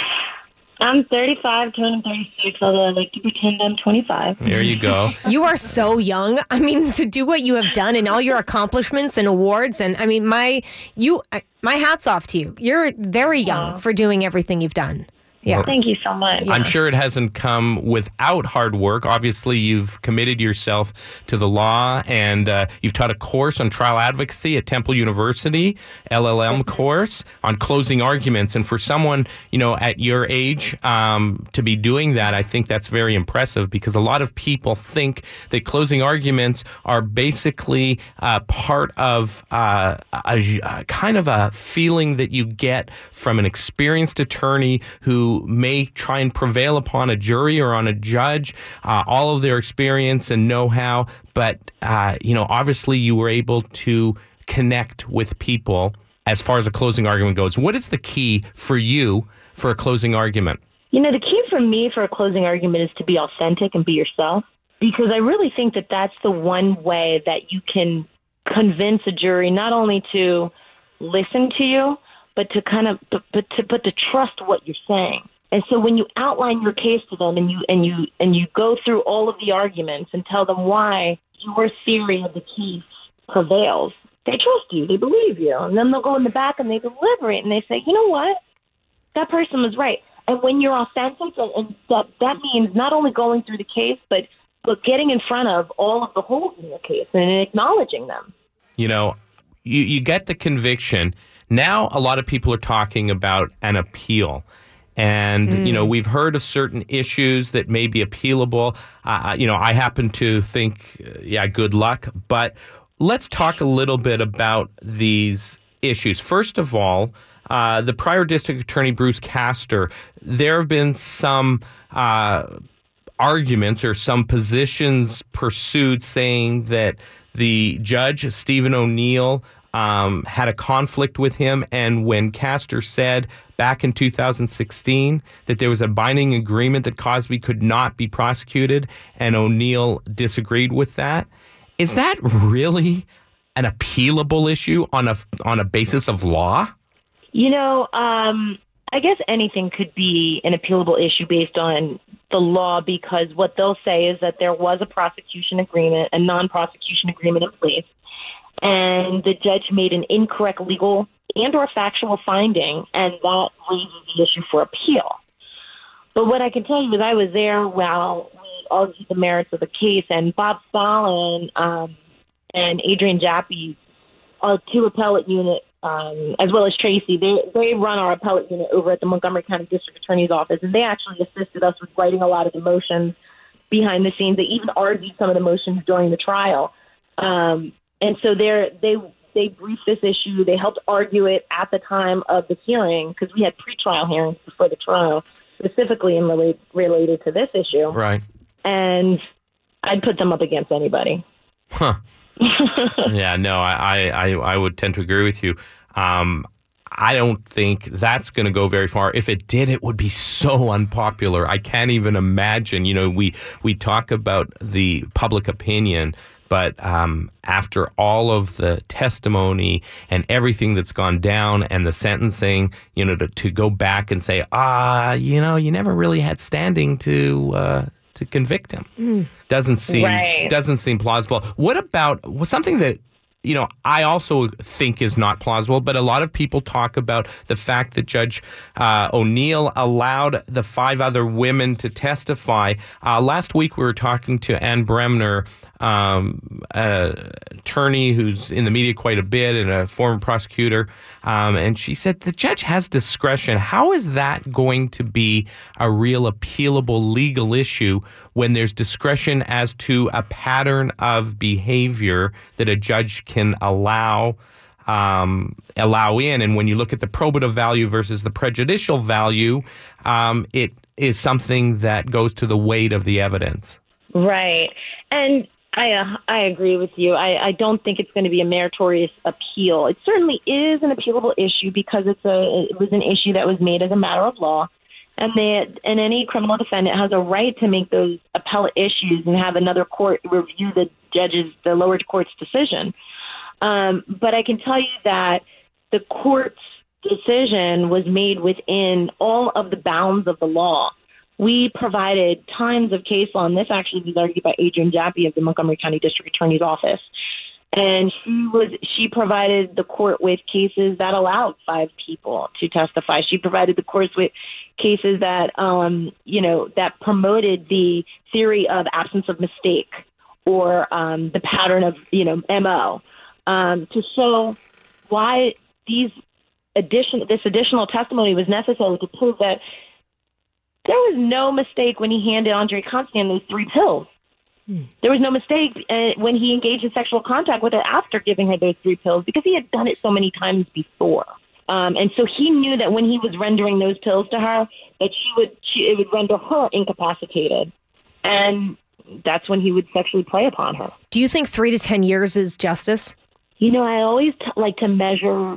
S4: I'm thirty-five, turning thirty-six, although I like to pretend I'm twenty-five.
S2: There you go.
S3: You are so young. I mean, to do what you have done and all your accomplishments and awards, and I mean, my you, my hat's off to you. You're very young for doing everything you've done. Yeah.
S4: Thank you so much.
S2: I'm sure it hasn't come without hard work. Obviously, you've committed yourself to the law, and uh, you've taught a course on trial advocacy at Temple University, L L M course on closing arguments. And for someone, you know, at your age um, to be doing that, I think that's very impressive, because a lot of people think that closing arguments are basically uh, part of uh, a, a kind of a feeling that you get from an experienced attorney who may try and prevail upon a jury or on a judge, uh, all of their experience and know-how. But, uh, you know, obviously you were able to connect with people as far as a closing argument goes. What is the key for you for a closing argument?
S4: You know, the key for me for a closing argument is to be authentic and be yourself, because I really think that that's the one way that you can convince a jury not only to listen to you, but to kind of, but, but to, but to trust what you're saying. And so when you outline your case to them and you, and you, and you go through all of the arguments and tell them why your theory of the case prevails, they trust you, they believe you. And then they'll go in the back and they deliberate and they say, you know what? That person was right. And when you're authentic, and, and that, that means not only going through the case, but, but getting in front of all of the holes in the case and acknowledging them.
S2: You know, you, you get the conviction. Now, a lot of people are talking about an appeal. And, mm. you know, we've heard of certain issues that may be appealable. Uh, you know, I happen to think, uh, yeah, good luck. But let's talk a little bit about these issues. First of all, uh, the prior district attorney, Bruce Castor, there have been some uh, arguments or some positions pursued saying that the judge, Stephen O'Neill, Um, had a conflict with him, and when Castor said back in two thousand sixteen that there was a binding agreement that Cosby could not be prosecuted, and O'Neill disagreed with that, is that really an appealable issue on a on a basis of law?
S4: You know, um, I guess anything could be an appealable issue based on the law, because what they'll say is that there was a prosecution agreement, a non-prosecution agreement in place, and the judge made an incorrect legal and or factual finding, and that raises the issue for appeal. But what I can tell you is I was there while we argued the merits of the case, and Bob Stalin um, and Adrian Jaffe, our two appellate unit, um, as well as Tracy, they, they run our appellate unit over at the Montgomery County District Attorney's Office, and they actually assisted us with writing a lot of the motions behind the scenes. They even argued some of the motions during the trial. Um, And so they they they briefed this issue. They helped argue it at the time of the hearing, because we had pretrial hearings before the trial, specifically in relate, related to this issue.
S2: Right.
S4: And I'd put them up against anybody.
S2: Huh. Yeah, no, I, I, I would tend to agree with you. Um, I don't think that's going to go very far. If it did, it would be so unpopular. I can't even imagine. You know, we, we talk about the public opinion, but um, after all of the testimony and everything that's gone down and the sentencing, you know, to, to go back and say, ah, you know, you never really had standing to uh, to convict him, mm. doesn't seem right. doesn't seem plausible. What about something that, you know, I also think is not plausible, but a lot of people talk about the fact that Judge uh, O'Neill allowed the five other women to testify. Uh, last week we were talking to Ann Bremner, um, an attorney who's in the media quite a bit and a former prosecutor, um, and she said the judge has discretion. How is that going to be a real appealable legal issue when there's discretion as to a pattern of behavior that a judge can allow um, allow in? And when you look at the probative value versus the prejudicial value, um, it is something that goes to the weight of the evidence.
S4: Right. And I uh, I agree with you. I, I don't think it's going to be a meritorious appeal. It certainly is an appealable issue because it's a it was an issue that was made as a matter of law, and they and any criminal defendant has a right to make those appellate issues and have another court review the judge's, the lower court's decision. Um, but I can tell you that the court's decision was made within all of the bounds of the law. We provided tons of case law, and this actually was argued by Adrienne Jaffe of the Montgomery County District Attorney's Office. And she was she provided the court with cases that allowed five people to testify. She provided the court with cases that um, you know that promoted the theory of absence of mistake or um, the pattern of you know M O um, to show why these addition this additional testimony was necessary to prove that there was no mistake when he handed Andre Constant those three pills. There was no mistake uh, when he engaged in sexual contact with her after giving her those three pills because he had done it so many times before. Um, and so he knew that when he was rendering those pills to her, that she would she, it would render her incapacitated. And that's when he would sexually prey upon her.
S3: Do you think three to ten years is justice?
S4: You know, I always t- like to measure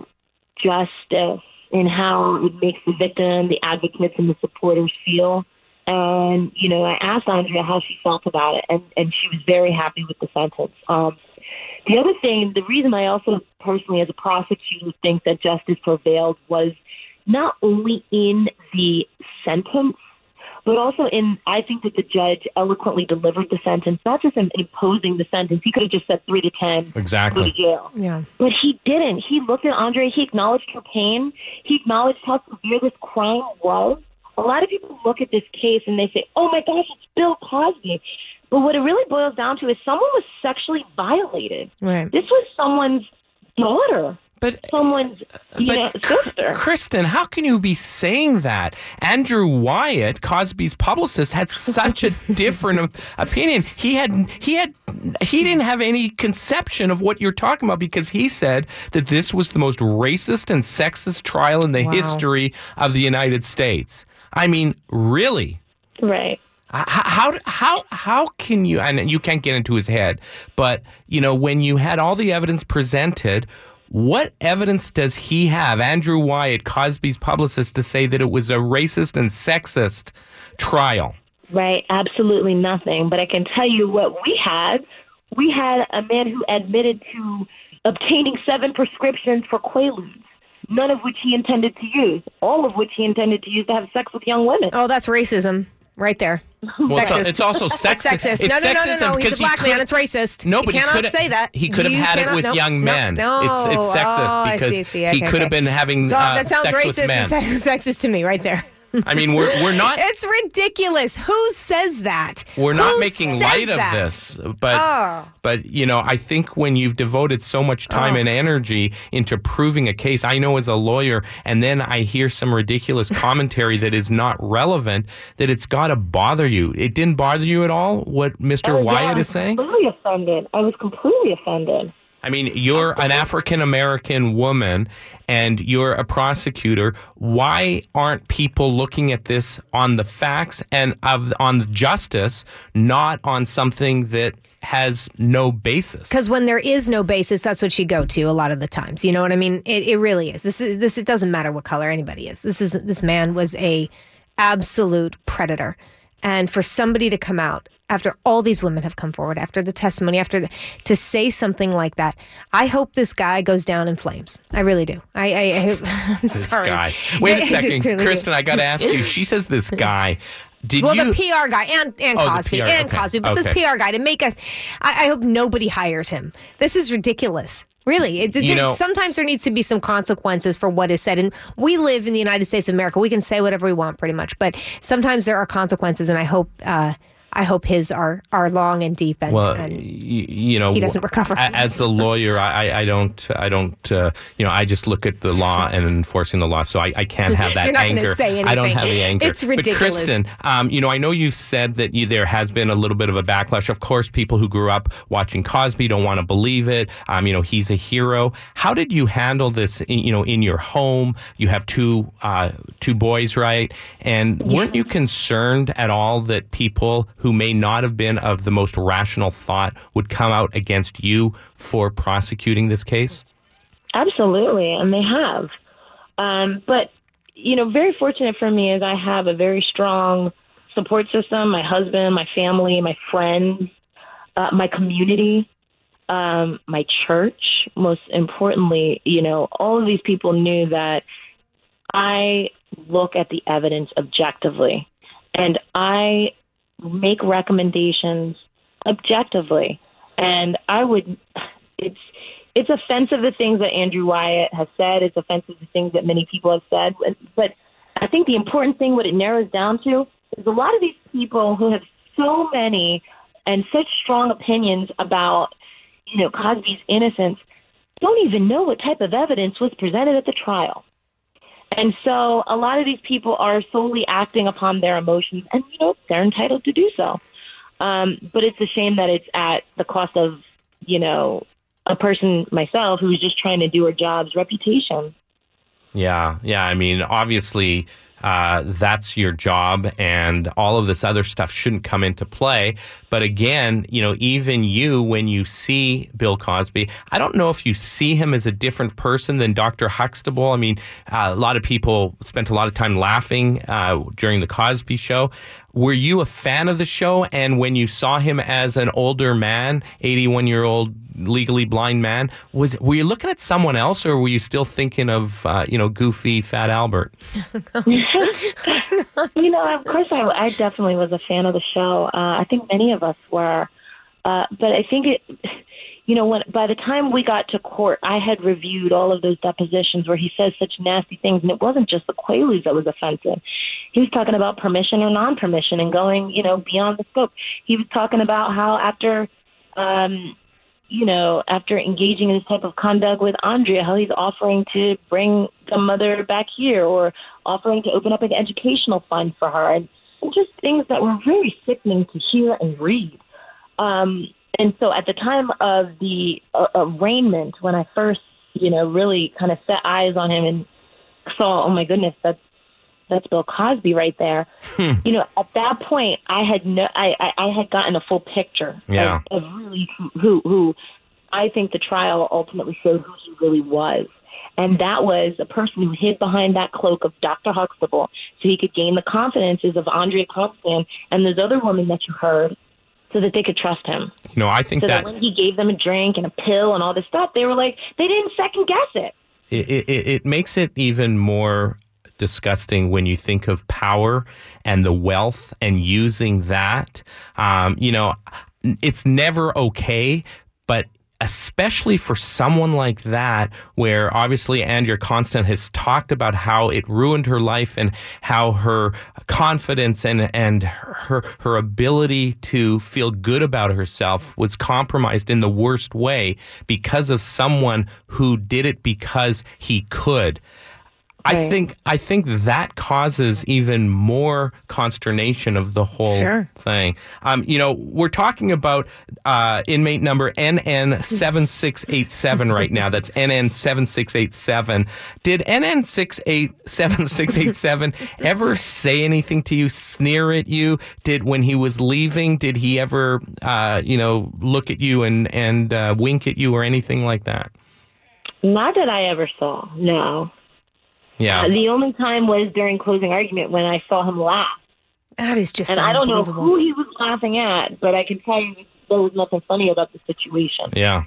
S4: justice in how it makes the victim, the advocates, and the supporters feel. And, you know, I asked Andrea how she felt about it, and, and she was very happy with the sentence. Um, the other thing, the reason I also personally, as a prosecutor, think that justice prevailed was not only in the sentence, but also in, I think that the judge eloquently delivered the sentence, not just in imposing the sentence. He could have just said three to ten,
S2: exactly,
S4: go to jail.
S3: Yeah.
S4: But he didn't. He looked at Andre. He acknowledged her pain. He acknowledged how severe this crime was. A lot of people look at this case and they say, oh, my gosh, it's Bill Cosby. But what it really boils down to is someone was sexually violated.
S3: Right.
S4: This was someone's daughter.
S2: But
S4: someone's you
S2: but
S4: know, sister.
S2: Kristen, how can you be saying that? Andrew Wyatt, Cosby's publicist, had such a different opinion. He had he had he didn't have any conception of what you're talking about because he said that this was the most racist and sexist trial in the
S4: Wow.
S2: history of the United States. I mean, really?
S4: Right.
S2: How, how how how can you? And you can't get into his head, but you know when you had all the evidence presented. What evidence does he have, Andrew Wyatt, Cosby's publicist, to say that it was a racist and sexist trial?
S4: Right, absolutely nothing. But I can tell you what we had. We had a man who admitted to obtaining seven prescriptions for Quaaludes, none of which he intended to use, all of which he intended to use to have sex with young women.
S3: Oh, that's racism right there.
S2: Well,
S3: sexist.
S2: it's, it's also sexist.
S3: Sexist.
S2: It's
S3: No, no, no,
S2: sexism
S3: no, no. He's
S2: because
S3: a black
S2: he
S3: man.
S2: could-
S3: It's racist.
S2: No, but
S3: you
S2: he
S3: cannot
S2: could
S3: say that.
S2: He could have
S3: You
S2: had it
S3: cannot-
S2: with
S3: no,
S2: young
S3: no,
S2: men.
S3: No,
S2: It's it's sexist
S3: oh, I
S2: because
S3: see, see.
S2: he
S3: Okay,
S2: could have
S3: okay.
S2: been having
S3: So
S2: uh,
S3: that sounds
S2: sex with
S3: racist
S2: men.
S3: and sex- sexist to me right there.
S2: I mean, we're we're not
S3: It's ridiculous. Who says that?
S2: we're not
S3: Who
S2: making
S3: says
S2: light
S3: that?
S2: of this, but
S3: Oh.
S2: but you know, I think when you've devoted so much time
S3: Oh.
S2: and energy into proving a case, I know as a lawyer, and then I hear some ridiculous commentary that is not relevant, that it's got to bother you. It didn't bother you at all what Mister
S4: Oh, yeah,
S2: Wyatt
S4: I
S2: is
S4: was
S2: saying?
S4: completely offended. I was completely offended.
S2: I mean, you're an African-American woman and you're a prosecutor. Why aren't people looking at this on the facts and of on the justice, not on something that has no basis?
S3: Because when there is no basis, that's what you go to a lot of the times. You know what I mean? It, it really is. This is this. It doesn't matter what color anybody is. This is this man was a absolute predator, and for somebody to come out after all these women have come forward, after the testimony, after the, to say something like that, I hope this guy goes down in flames. I really do. I, I, I I'm
S2: This
S3: sorry.
S2: guy. Wait a
S3: I
S2: second,
S3: just really do.
S2: Kristen. I got to ask you. She says this guy. Did
S3: well,
S2: you?
S3: the P R guy and, and
S2: Oh, the
S3: Cosby
S2: P R,
S3: and
S2: okay,
S3: Cosby, but
S2: okay.
S3: this P R guy to make a, I, I hope nobody hires him. This is ridiculous. Really, it,
S2: You
S3: it-
S2: know-
S3: sometimes there needs to be some consequences for what is said, and we live in the United States of America. We can say whatever we want, pretty much, but sometimes there are consequences, and I hope, uh, I hope his are are long and deep, and,
S2: Well,
S3: and
S2: y- you know,
S3: he doesn't recover.
S2: a- As a lawyer, I, I don't, I don't, uh, you know, I just look at the law and enforcing the law, so I, I can't have that
S3: You're not gonna
S2: anger.
S3: say
S2: I don't
S3: anything.
S2: have the anger.
S3: It's ridiculous.
S2: But Kristen, um, you know, I know you said that you, there has been a little bit of a backlash. Of course, people who grew up watching Cosby don't want to believe it. Um, you know, he's a hero. How did you handle this? In, you know, in your home, you have two, uh, two boys, right? And weren't you concerned at all that people who may not have been of the most rational thought would come out against you for prosecuting this case?
S4: Absolutely, and they have. Um, but you know, very fortunate for me is I have a very strong support system, my husband, my family, my friends, uh, my community, um, my church. Most importantly, you know, all of these people knew that I look at the evidence objectively and I make recommendations objectively. And I would, it's, it's offensive the things that Andrew Wyatt has said. It's offensive the things that many people have said. But I think the important thing, what it narrows down to, is a lot of these people who have so many and such strong opinions about, you know, Cosby's innocence don't even know what type of evidence was presented at the trial. And so a lot of these people are solely acting upon their emotions, and, you know, they're entitled to do so. Um, but it's a shame that it's at the cost of, you know, a person, myself, who's just trying to do her job's reputation.
S2: Yeah, yeah. I mean, obviously, uh, that's your job, and all of this other stuff shouldn't come into play. But again, you know, even you, when you see Bill Cosby, I don't know if you see him as a different person than Doctor Huxtable. I mean, uh, a lot of people spent a lot of time laughing uh, during the Cosby Show. Were you a fan of the show? And when you saw him as an older man, eighty-one-year-old legally blind man, was were you looking at someone else, or were you still thinking of uh, you know, goofy Fat Albert?
S4: You know, of course, I, I definitely was a fan of the show. Uh, I think many of us were, uh, but I think it. You know, when by the time we got to court, I had reviewed all of those depositions where he says such nasty things, and it wasn't just the Quaaludes that was offensive. He was talking about permission or non-permission and going, you know, beyond the scope. He was talking about how after, um, you know, after engaging in this type of conduct with Andrea, how he's offering to bring the mother back here or offering to open up an educational fund for her, and, and just things that were very sickening to hear and read. Um, And so at the time of the uh, arraignment, when I first, you know, really kind of set eyes on him and saw, oh, my goodness, that's that's Bill Cosby right there. Hmm. You know, at that point, I had no, I, I, I had gotten a full picture
S2: yeah.
S4: of, of really who, who I think the trial ultimately showed who he really was. And that was a person who hid behind that cloak of Doctor Huxtable so he could gain the confidences of Andrea Constand and those other women that you heard, so that they could trust him.
S2: You know, I think
S4: so
S2: that,
S4: that when he gave them a drink and a pill and all this stuff, they were like, they didn't second guess it.
S2: It, it, it makes it even more disgusting when you think of power and the wealth and using that. Um, you know, it's never okay, but especially for someone like that, where obviously Andrea Constand has talked about how it ruined her life and how her confidence and and her her ability to feel good about herself was compromised in the worst way because of someone who did it because he could. I
S3: Right.
S2: think I think that causes even more consternation of the whole
S3: Sure.
S2: thing. Um, you know, we're talking about uh, inmate number N N seven six eight seven right now. That's N N seven six eight seven. Did N N six eight seven six eight seven ever say anything to you, sneer at you? Did when he was leaving, did he ever, uh, you know, look at you and and uh, wink at you or anything like that?
S4: Not that I ever saw, no.
S2: Yeah.
S4: Uh, the only time was during closing argument when I saw him laugh.
S3: That is just
S4: And I don't know
S3: unbelievable.
S4: who he was laughing at, but I can tell you there was nothing funny about the situation.
S2: Yeah.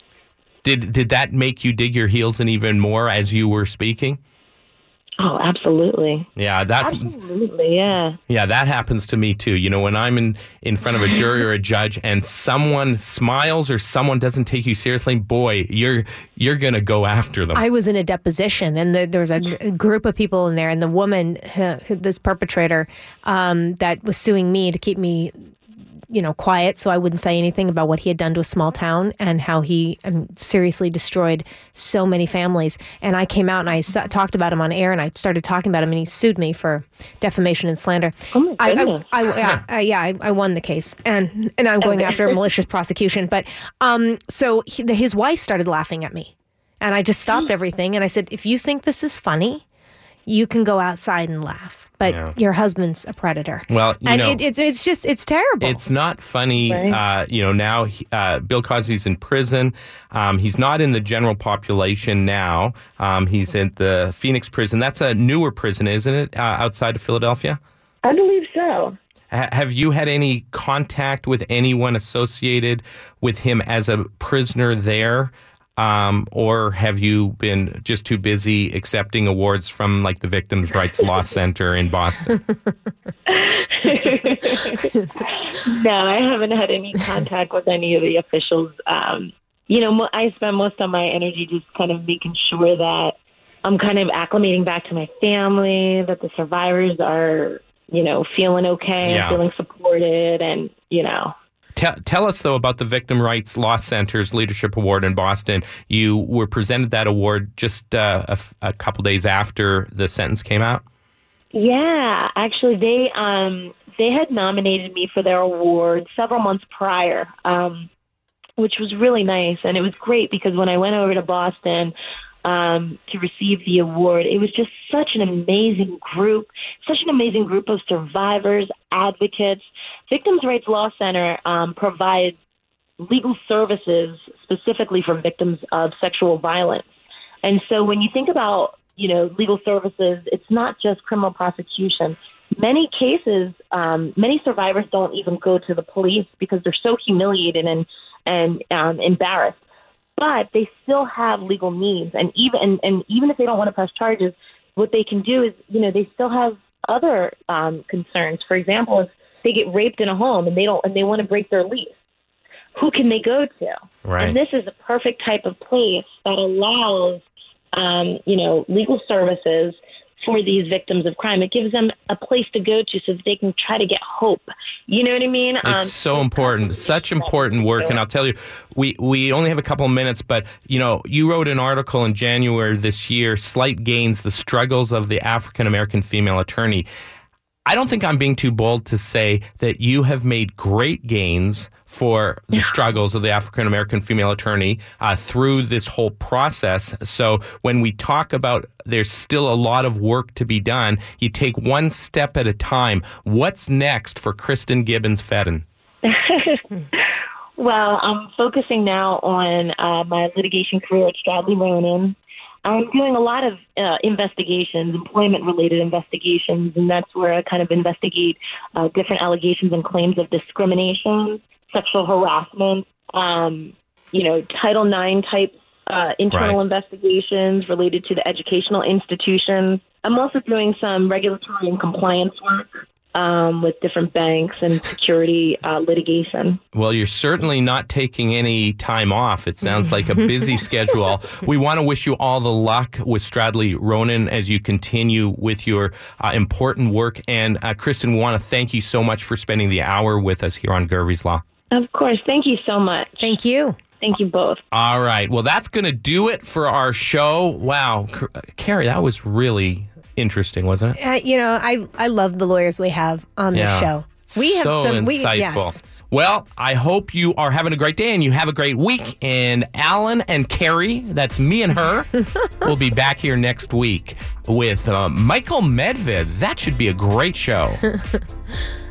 S2: Did did that make you dig your heels in even more as you were speaking?
S4: Oh, absolutely.
S2: Yeah, that's
S4: Absolutely, yeah.
S2: yeah, that happens to me too. You know, when I'm in, in front of a jury or a judge and someone smiles or someone doesn't take you seriously, boy, you're you're gonna go after them.
S3: I was in a deposition, and the, there was a, a group of people in there, and the woman, uh, this perpetrator, um, that was suing me to keep me, you know, quiet so I wouldn't say anything about what he had done to a small town and how he um, seriously destroyed so many families. And I came out and I s- talked about him on air, and I started talking about him, and he sued me for defamation and slander.
S4: Oh my
S3: I,
S4: goodness.
S3: I, I, yeah, I, yeah, I, I won the case, and and I'm going after malicious prosecution. But um, so he, the, his wife started laughing at me, and I just stopped everything, and I said, if you think this is funny, you can go outside and laugh. but
S2: Yeah.
S3: your husband's a predator.
S2: Well, you
S3: and
S2: know,
S3: it, it's it's just it's terrible.
S2: It's not funny.
S3: Right.
S2: Uh, you know, now he- uh, Bill Cosby's in prison. Um, he's not in the general population now. Um, he's in the Phoenix prison. That's a newer prison, isn't it, uh, outside of Philadelphia?
S4: I believe so.
S2: Ha- have you had any contact with anyone associated with him as a prisoner there? Um, or have you been just too busy accepting awards from like the Victims' Rights Law Center in Boston?
S4: No, I haven't had any contact with any of the officials. Um, you know, mo- I spend most of my energy just kind of making sure that I'm kind of acclimating back to my family, that the survivors are, you know, feeling okay
S2: Yeah.
S4: and feeling supported, and, you know.
S2: Tell, tell us, though, about the Victim Rights Law Center's Leadership Award in Boston. You were presented that award just uh, a, f- a couple days after the sentence came out.
S4: Yeah, actually, they um, they had nominated me for their award several months prior, um, which was really nice. And it was great because when I went over to Boston um, to receive the award, it was just such an amazing group, such an amazing group of survivors, advocates. Victims' Rights Law Center um, provides legal services specifically for victims of sexual violence. And so when you think about, you know, legal services, it's not just criminal prosecution. Many cases, um, many survivors don't even go to the police because they're so humiliated and, and um, embarrassed. But they still have legal needs. And even, and, and even if they don't want to press charges, what they can do is, you know, they still have other um, concerns. For example, if they get raped in a home and they don't, and they want to break their lease, who can they go to?
S2: Right.
S4: And this is a perfect type of place that allows, um, you know, legal services for these victims of crime. It gives them a place to go to so that they can try to get hope. You know what I mean?
S2: It's
S4: Um,
S2: so important, such important work. And I'll tell you, we, we only have a couple of minutes, but, you know, you wrote an article in January this year, Slight Gains, The Struggles of the African-American Female Attorney. I don't think I'm being too bold to say that you have made great gains for the struggles of the African-American female attorney uh, through this whole process. So when we talk about there's still a lot of work to be done, you take one step at a time. What's next for Kristen Gibbons-Fedden?
S4: Well, I'm focusing now on uh, my litigation career at Stradley Ronan. I'm doing a lot of uh, investigations, employment-related investigations, and that's where I kind of investigate uh, different allegations and claims of discrimination, sexual harassment, um, you know, Title nine type uh, internal
S2: Right.
S4: investigations related to the educational institutions. I'm also doing some regulatory and compliance work um, with different banks and security uh, litigation.
S2: Well, you're certainly not taking any time off. It sounds like a busy schedule. We want to wish you all the luck with Stradley Ronan as you continue with your uh, important work. And uh, Kristen, we want to thank you so much for spending the hour with us here on Gervie's Law.
S4: Of course. Thank you so much.
S3: Thank you.
S4: Thank you both.
S2: All right. Well, that's going to do it for our show. Wow. Car- Carrie, that was really interesting, wasn't it?
S3: Uh, you know, I I love the lawyers we have on the
S2: Yeah.
S3: show. We have
S2: so
S3: some. We,
S2: insightful.
S3: yes.
S2: Well, I hope you are having a great day and you have a great week. And Alan and Carrie, that's me and her, will be back here next week with uh, Michael Medved. That should be a great show.